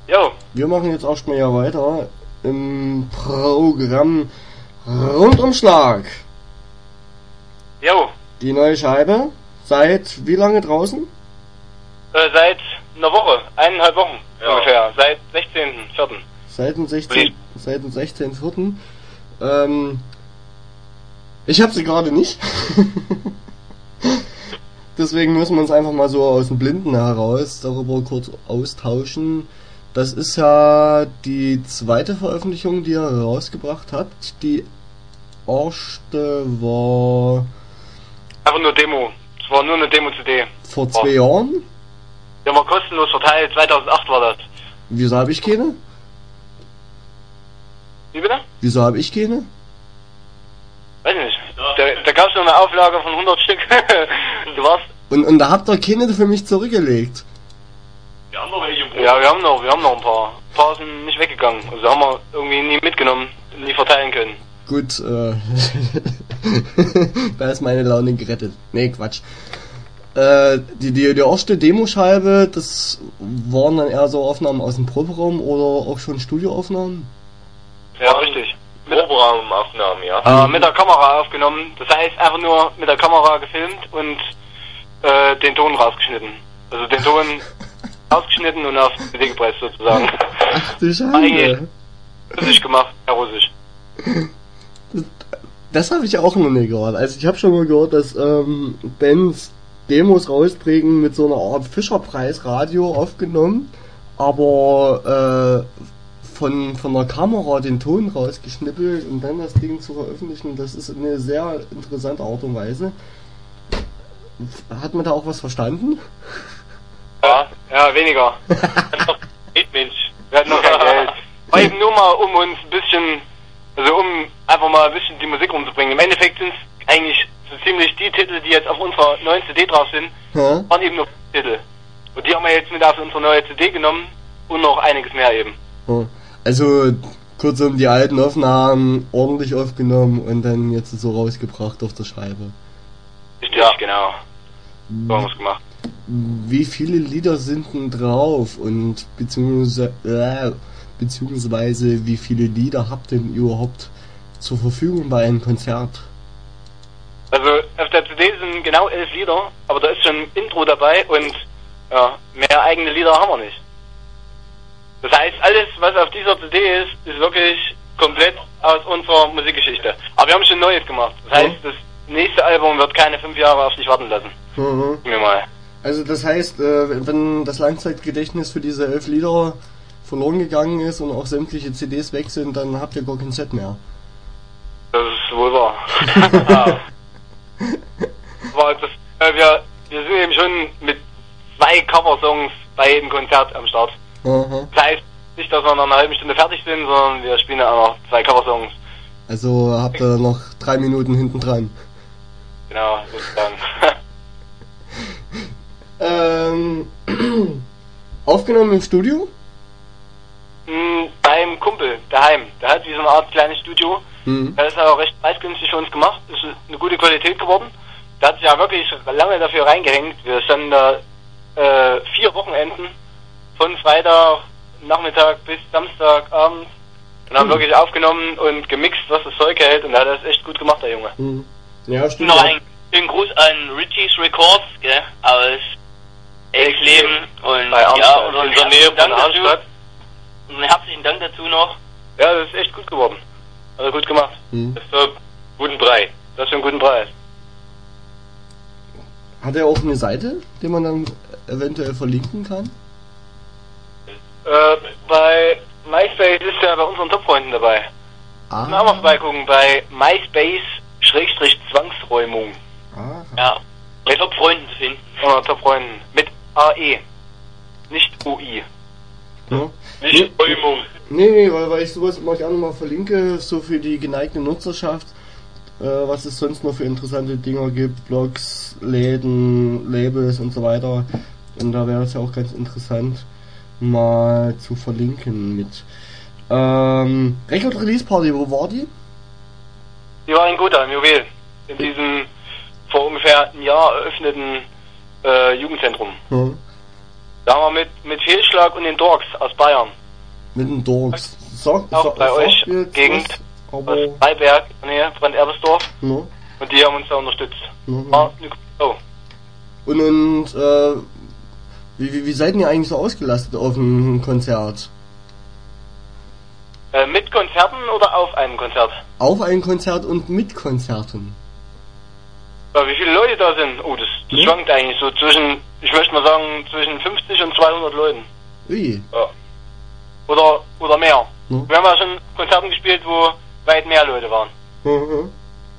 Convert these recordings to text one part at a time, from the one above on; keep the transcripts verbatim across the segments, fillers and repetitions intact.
Jo. Wir machen jetzt erstmal ja weiter im Programm Rundumschlag. Jo. Die neue Scheibe, seit wie lange draußen? Äh, seit einer Woche, eineinhalb Wochen ja. ungefähr, seit sechzehnten vierten Seit dem sechzehnten Seit dem sechzehnten vierten Ähm, ich hab sie gerade nicht. Deswegen müssen wir uns einfach mal so aus dem Blinden heraus darüber kurz austauschen. Das ist ja die zweite Veröffentlichung, die ihr rausgebracht habt. Die erste war... Einfach nur Demo. Es war nur eine Demo-C D. Vor zwei oh. Jahren? Der war kostenlos verteilt, zweitausendacht war das. Wieso habe ich keine? Wie bitte? Wieso habe ich keine? Weiß ich nicht. Da, da gab es noch eine Auflage von hundert Stück. Du warst... Und, und da habt ihr keine für mich zurückgelegt? Wir haben noch welche. Ja, wir haben noch, wir haben noch ein paar. Ein paar sind nicht weggegangen. Also haben wir irgendwie nie mitgenommen, nie verteilen können. Gut, äh... da ist meine Laune gerettet. Nee, Quatsch. Äh, die, die, die erste Demoscheibe, das waren dann eher so Aufnahmen aus dem Proberaum oder auch schon Studioaufnahmen? Ja, richtig. Proberaumaufnahmen, ja. Äh, mit der Kamera aufgenommen. Das heißt einfach nur mit der Kamera gefilmt und äh, den Ton rausgeschnitten. Also den Ton ausgeschnitten und auf C D gepresst sozusagen. Ach du Scheiße. Russisch gemacht, ja Russisch. Das, das habe ich auch noch nie gehört. Also ich habe schon mal gehört, dass ähm, Bands Demos rausbringen mit so einer Art Fischerpreis-Radio aufgenommen, aber äh, von, von der Kamera den Ton rausgeschnippelt und dann das Ding zu veröffentlichen, das ist eine sehr interessante Art und Weise. Hat man da auch was verstanden? Ja, ja, weniger. Mensch, wir hatten noch kein Geld. War eben nur mal, um uns ein bisschen, also um einfach mal ein bisschen die Musik rumzubringen. Im Endeffekt sind es eigentlich so ziemlich die Titel, die jetzt auf unserer neuen C D drauf sind, ja. waren eben nur Titel. Und die haben wir jetzt mit auf unsere neue C D genommen und noch einiges mehr eben. Ja. Also, kurzum, die alten Aufnahmen ordentlich aufgenommen und dann jetzt so rausgebracht auf der Scheibe. Richtig, ja. Genau. So haben wir es gemacht. Wie viele Lieder sind denn drauf und beziehungsweise, äh, beziehungsweise wie viele Lieder habt ihr denn überhaupt zur Verfügung bei einem Konzert? Also auf der C D sind genau elf Lieder, aber da ist schon ein Intro dabei und ja, mehr eigene Lieder haben wir nicht. Das heißt, alles was auf dieser C D ist, ist wirklich komplett aus unserer Musikgeschichte. Aber wir haben schon Neues gemacht. Das heißt, das nächste Album wird keine fünf Jahre auf sich warten lassen. Mhm. Mir mal. Also das heißt, äh, wenn das Langzeitgedächtnis für diese elf Lieder verloren gegangen ist und auch sämtliche C Ds weg sind, dann habt ihr gar kein Set mehr. Das ist wohl wahr. Ja. Aber das, äh, wir, wir sind eben schon mit zwei Coversongs bei jedem Konzert am Start. Aha. Das heißt nicht, dass wir nach einer halben Stunde fertig sind, sondern wir spielen auch noch zwei Coversongs. Also habt ihr noch drei Minuten hinten dran. Genau, sozusagen. ähm, aufgenommen im Studio? Mhm, beim Kumpel, daheim. Der hat wie so eine Art kleines Studio. Mhm. Das ist auch recht preisgünstig für uns gemacht. Ist eine gute Qualität geworden. Der hat sich ja wirklich lange dafür reingehängt. Wir standen da äh, vier Wochenenden von Freitag Nachmittag bis Samstagabend und haben mhm. wirklich aufgenommen und gemixt, was das Zeug hält, und er hat das echt gut gemacht, der Junge. Mhm. Ja, stimmt. Noch ein, ein Gruß an Richie's Records, gell, aus Elsleben und bei ja, und in der Nähe von Arnstadt. Einen herzlichen Dank dazu noch. Ja, das ist echt gut geworden. Hat er gut gemacht. Mhm. Das ist für guten Preis. Das ist für einen guten Preis. Hat er auch eine Seite, die man dann eventuell verlinken kann? Äh, bei MySpace ist er bei unseren Top-Freunden dabei. Ah. Können wir auch mal vorbeigucken bei MySpace-Zwangsräumung. Ah. Ja, bei Top-Freunden zu finden. Oh, Top-Freunden. Mit A E. Nicht U I. Ja. Nicht Räumung. Nee, nee, weil, weil ich sowas immer gerne mal verlinke, so für die geneigte Nutzerschaft, äh, was es sonst noch für interessante Dinger gibt, Blogs, Läden, Labels und so weiter. Und da wäre es ja auch ganz interessant, mal zu verlinken mit. Ähm, Record Release Party, wo war die? Die war in Gotha, im Juwel. In diesem vor ungefähr einem Jahr eröffneten äh, Jugendzentrum. Hm. Da haben wir mit, mit Fehlschlag und den Dorks aus Bayern Mittendorf. Sag, auch sag, bei sag euch jetzt Gegend, was, aber aus Freiberg, nee, von Erbesdorf. no, Und die haben uns da unterstützt. no, no. War eine gute Show. Und, und äh, wie, wie, wie seid ihr eigentlich so ausgelastet auf dem Konzert? Äh, mit Konzerten oder auf einem Konzert? Auf ein Konzert und mit Konzerten. Ja, wie viele Leute da sind? Oh, das, das Ja. schwankt eigentlich so zwischen, ich möchte mal sagen, zwischen fünfzig und zweihundert Leuten. Ui. Ja. Oder, oder mehr. Ja. Wir haben ja schon Konzerten gespielt, wo weit mehr Leute waren. Mhm.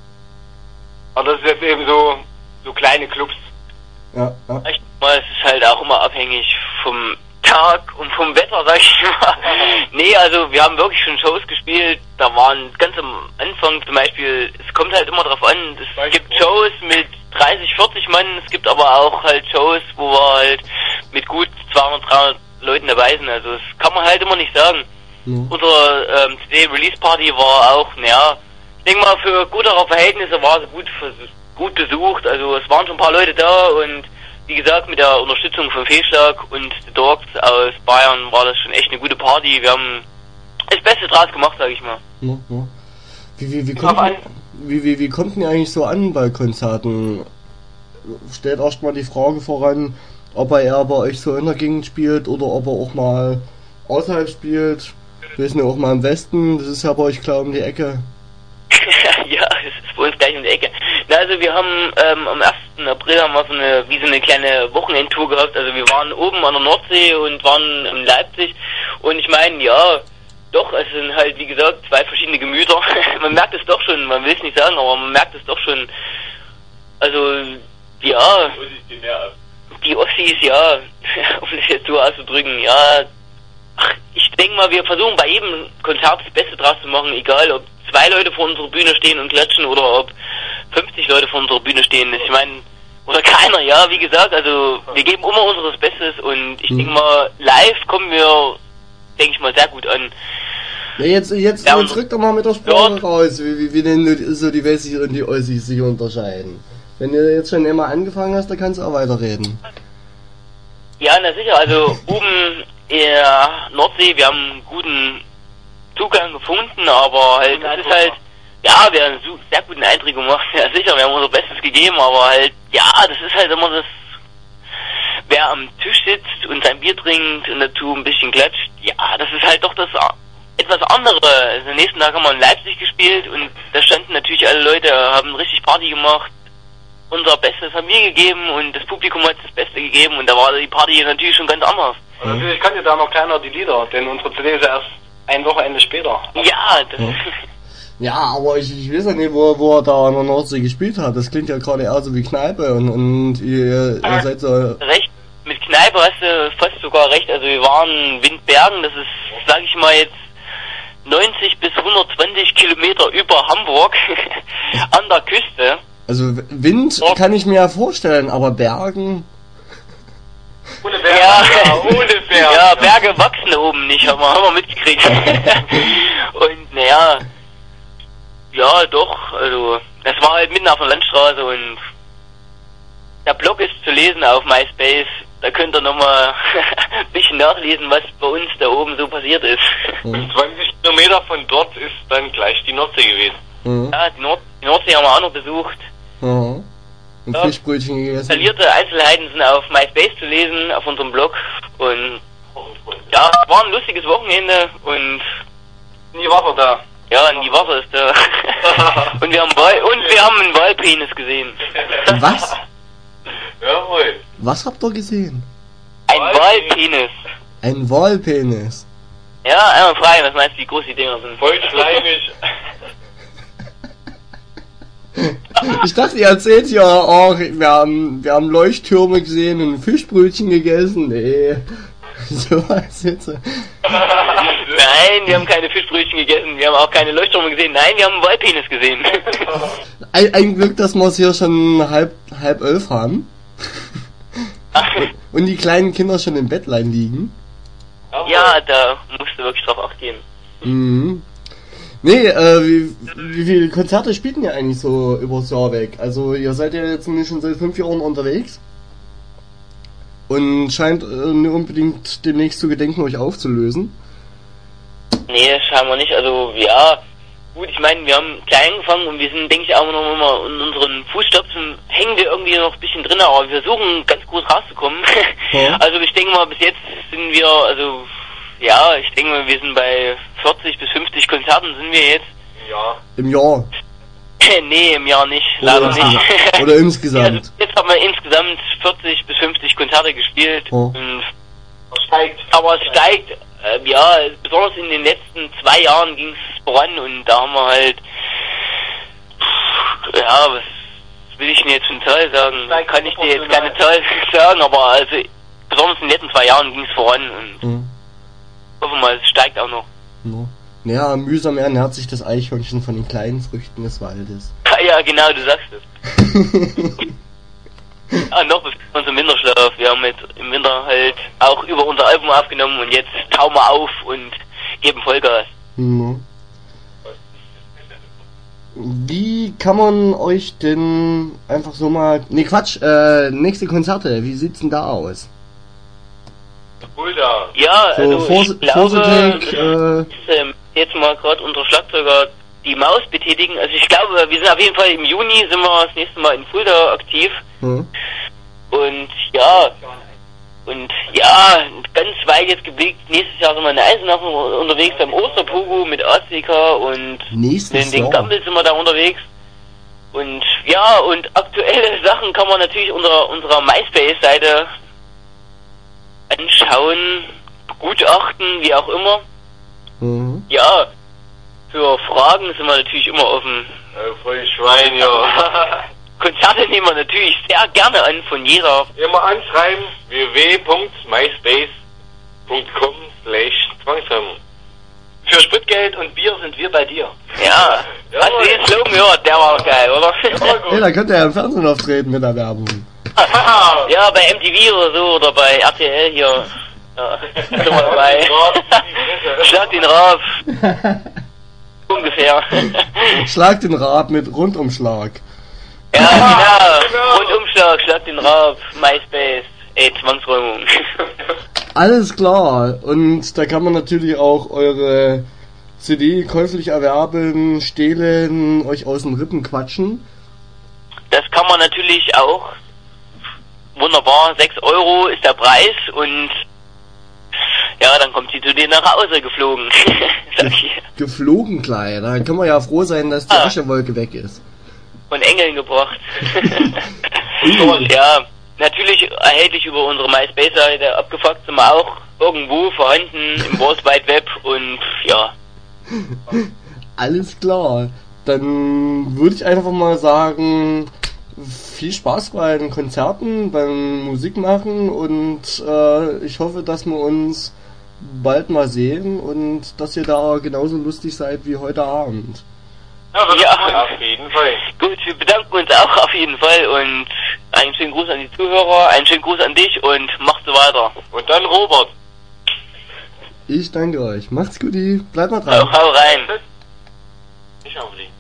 Aber das ist jetzt eben so, so kleine Clubs. Ja, ja. Ich mal, es ist halt auch immer abhängig vom Tag und vom Wetter, sag ich mal. Nee, also wir haben wirklich schon Shows gespielt, da waren ganz am Anfang zum Beispiel, es kommt halt immer drauf an, es gibt Shows mit dreißig, vierzig Mann, es gibt aber auch halt Shows, wo wir halt mit gut zweihundert, dreihundert Leuten dabei sind, also das kann man halt immer nicht sagen. Ja. Unsere ähm, C D-Release-Party war auch, naja, ich denke mal für gutere Verhältnisse war sie gut, gut besucht, also es waren schon ein paar Leute da und wie gesagt, mit der Unterstützung von Fehlschlag und The Dogs aus Bayern war das schon echt eine gute Party. Wir haben das Beste draus gemacht, sag ich mal. Ja, ja. Wie, wie, wie, kommt denn, wie, wie, wie kommt denn ihr eigentlich so an bei Konzerten? Stellt erstmal die Frage voran, ob er eher bei euch so in der Gegend spielt oder ob er auch mal außerhalb spielt. Wir sind ja auch mal im Westen, das ist ja bei euch klar um die Ecke. Ja, das ist bei uns gleich um die Ecke. Na, also wir haben ähm, am ersten April haben wir so eine, wie so eine kleine Wochenendtour gehabt. Also wir waren oben an der Nordsee und waren in Leipzig. Und ich meine, ja, doch, es sind halt, wie gesagt, zwei verschiedene Gemüter. Man merkt es doch schon, man will es nicht sagen, aber man merkt es doch schon. Also, ja, die Ossis, ja, um das jetzt so auszudrücken, ja. Ach, ich denke mal, wir versuchen bei jedem Konzert das Beste draus zu machen, egal ob zwei Leute vor unserer Bühne stehen und klatschen oder ob fünfzig Leute vor unserer Bühne stehen. Ich meine, oder keiner, ja, wie gesagt, also wir geben immer unseres Bestes und ich mhm. denke mal, live kommen wir, denke ich mal, sehr gut an. Ja, jetzt, jetzt, ja, jetzt rückt doch mal mit der Sprache ja. raus, wie, wie, wie denn so die Wessis und die Ossis sich unterscheiden. Wenn du jetzt schon immer angefangen hast, dann kannst du auch weiterreden. Ja, na sicher, also oben in der Nordsee, wir haben einen guten Zugang gefunden, aber halt, das ist halt, ja, wir haben einen sehr guten Eindruck gemacht, ja sicher, wir haben unser Bestes gegeben, aber halt, ja, das ist halt immer das, wer am Tisch sitzt und sein Bier trinkt und dazu ein bisschen klatscht, ja, das ist halt doch das etwas andere. Also, am nächsten Tag haben wir in Leipzig gespielt und da standen natürlich alle Leute, haben richtig Party gemacht, unser Bestes haben wir gegeben und das Publikum hat das Beste gegeben und da war die Party natürlich schon ganz anders. Und natürlich kannte da noch keiner die Lieder, denn unsere C D ist erst ein Wochenende später. Ja, das ja. Ja, aber ich, ich weiß ja nicht, wo, wo er da an der Nordsee gespielt hat. Das klingt ja gerade eher so wie Kneipe und, und ihr, ihr seid so... Recht, mit Kneipe hast du fast sogar recht. Also wir waren in Windbergen, das ist, sag ich mal jetzt, neunzig bis hundertzwanzig Kilometer über Hamburg an der Küste. Also Wind ja. kann ich mir ja vorstellen, aber Bergen... Ohne Berge. Ja, ja, ohne Berge. Ja, Berge wachsen oben nicht, haben wir, haben wir mitgekriegt. Und naja, ja doch, also das war halt mitten auf der Landstraße und der Blog ist zu lesen auf MySpace. Da könnt ihr nochmal ein bisschen nachlesen, was bei uns da oben so passiert ist. Mhm. zwanzig Kilometer von dort ist dann gleich die Nordsee gewesen. Mhm. Ja, die, Nord die Nordsee haben wir auch noch besucht. Mhm. Und ja. Fischbrötchen gegessen. Detaillierte Einzelheiten sind auf MySpace zu lesen, auf unserem Blog. Und ja, es war ein lustiges Wochenende und nie Wasser da. Ja, nie Wasser ist da. und wir haben Wal und wir haben einen Walpenis gesehen. Was? Jawohl. Was habt ihr gesehen? Ein Walpenis. Ein Walpenis. Ja, einmal fragen, was meinst du, wie groß die Dinger sind? Voll schleimig. Ich dachte, ihr erzählt ja, oh, wir haben, wir haben Leuchttürme gesehen und Fischbrötchen gegessen. Nee, so was jetzt. Nein, wir haben keine Fischbrötchen gegessen, wir haben auch keine Leuchttürme gesehen. Nein, wir haben einen Walpenis gesehen. Ein, ein Glück, dass wir es hier schon halb, halb elf haben. Und die kleinen Kinder schon im Bettlein liegen. Ja, da musst du wirklich drauf achten. Mhm. Nee, äh, wie, wie viele Konzerte spielt ihr eigentlich so übers Jahr weg? Also ihr seid ja jetzt schon seit fünf Jahren unterwegs und scheint äh, nicht unbedingt demnächst zu gedenken, euch aufzulösen. Nee, scheinbar nicht. Also, ja, gut, ich meine, wir haben klein angefangen und wir sind, denke ich, auch noch immer in unseren Fußstapfen, hängen wir irgendwie noch ein bisschen drin, aber wir versuchen ganz groß rauszukommen. Ja. Also, ich denke mal, bis jetzt sind wir, also, ja, ich denke mal, wir sind bei vierzig bis fünfzig Konzerten sind wir jetzt. Ja. Im Jahr? Nee, im Jahr nicht, Oder leider insgesamt. nicht. Oder insgesamt? Ja, also jetzt haben wir insgesamt vierzig bis fünfzig Konzerte gespielt. Oh. Und steigt. Aber es steigt, äh, ja, besonders in den letzten zwei Jahren ging es voran und da haben wir halt, ja, was will ich denn jetzt für eine Zahl sagen? Da kann ich dir jetzt keine Zahl sagen, aber also besonders in den letzten zwei Jahren ging es voran und mhm. hoffen wir mal, es steigt auch noch. No. Naja, mühsam ernährt sich das Eichhörnchen von den kleinen Früchten des Waldes. Ja, genau, du sagst es. Ah, noch befinden wir uns im Winterschlaf. Wir haben jetzt im Winter halt auch über unser Album aufgenommen und jetzt tauen wir auf und geben Vollgas. No. Wie kann man euch denn einfach so mal... Ne, Quatsch, äh, nächste Konzerte, wie sieht's denn da aus? Fulda. Ja, so, also Fors- ich glaube, Forsitec, äh, ähm, jetzt mal gerade unser Schlagzeuger die Maus betätigen. Also ich glaube, wir sind auf jeden Fall im Juni, sind wir das nächste Mal in Fulda aktiv. hm. Und ja, und ja, ganz weit jetzt geblickt, nächstes Jahr sind wir in Eisenach unterwegs beim Osterpogo mit A C K und Nächstes in den Jahr? Gammel sind wir da unterwegs. Und ja, und aktuelle Sachen kann man natürlich unter unserer MySpace-Seite anschauen, begutachten, wie auch immer. Mhm. Ja, für Fragen sind wir natürlich immer offen. Ja, voll Schwein, ja. Konzerte nehmen wir natürlich sehr gerne an von jeder. Immer anschreiben, w w w punkt myspace punkt com slash zwangsheim. Für Spritgeld und Bier sind wir bei dir. Ja, Ja, hast du den Slogan gehört? Der war geil, oder? Hey, da könnt ihr ja im Fernsehen auftreten mit der Werbung. Ja, bei M T V oder so, oder bei R T L hier. Ja, sind wir dabei. Schlag den Raab. Ungefähr. Schlag den Rad mit Rundumschlag. Ja, genau. genau. Rundumschlag, schlag den Raab, MySpace, ey, Zwangsräumung. Alles klar. Und da kann man natürlich auch eure C D käuflich erwerben, stehlen, euch aus den Rippen quatschen. Das kann man natürlich auch. Wunderbar, sechs Euro ist der Preis und ja, dann kommt sie zu dir nach Hause geflogen. Sag ich. Geflogen, klein. Da kann man ja froh sein, dass die Ah. Aschewolke weg ist. Von Engeln gebracht. Und ja, natürlich erhältlich über unsere MySpace-Seite. Abgefuckt sind wir auch irgendwo vorhanden im World Wide Web und ja. Alles klar. Dann würde ich einfach mal sagen, viel Spaß bei den Konzerten, beim Musikmachen und äh, ich hoffe, dass wir uns bald mal sehen und dass ihr da genauso lustig seid wie heute Abend. Ja, das Ja. ist auf jeden Fall. Gut, wir bedanken uns auch auf jeden Fall und einen schönen Gruß an die Zuhörer, einen schönen Gruß an dich und macht so weiter. Und dann Robert. Ich danke euch. Macht's gut, bleibt mal dran. Hau rein. Ich auch nicht.